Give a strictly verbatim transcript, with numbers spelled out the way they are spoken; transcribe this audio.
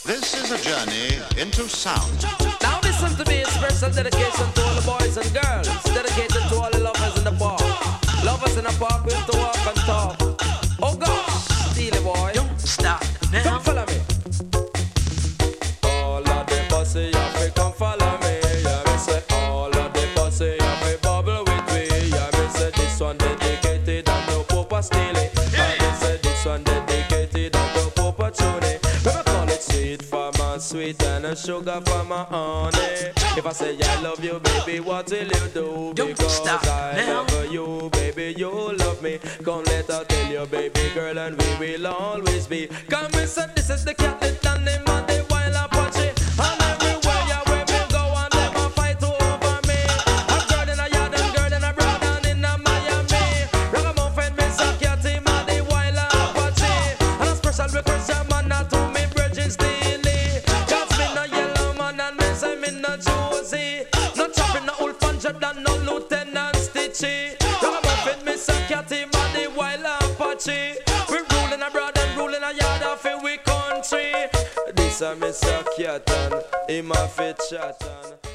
This is a journey into sound. Now listen to me, a special dedication to all the boys and girls. Dedicated to all the lovers in the park. Lovers in the park, we have to walk and talk. Oh gosh, Steely boy, don't stop now. Come follow me. All of the bossy, yeah, me come follow me. Yeah, me say all of the bossy, yeah, me bubble with me. Yeah, me say this one dedicated and no Papa Steely. Yeah, me say this one dedicated and no Papa Tony. Sweet for my sweet and a sugar for my honey. If I say I love you, baby, what will you do? Don't because stop I now. love you, baby, you love me. Come let her tell you, baby girl, and we will always be. Come and say this is the cat that done him on the wild Apache. And everywhere you where me go and them a fight over me. A girl in a yard and girl in a broad and in a Miami. Ragamuffin, Miss a cat him on the wild Apache. And a special request, your man not to me. Steely, cause me no yellow man and me say me no Josie. No chopping no old hundred and no Lieutenant Stitchy. Ragamuffin, me say catty man the wild Apache. We ruling abroad and ruling a yard of we country. This a me say cat and him a fit chat and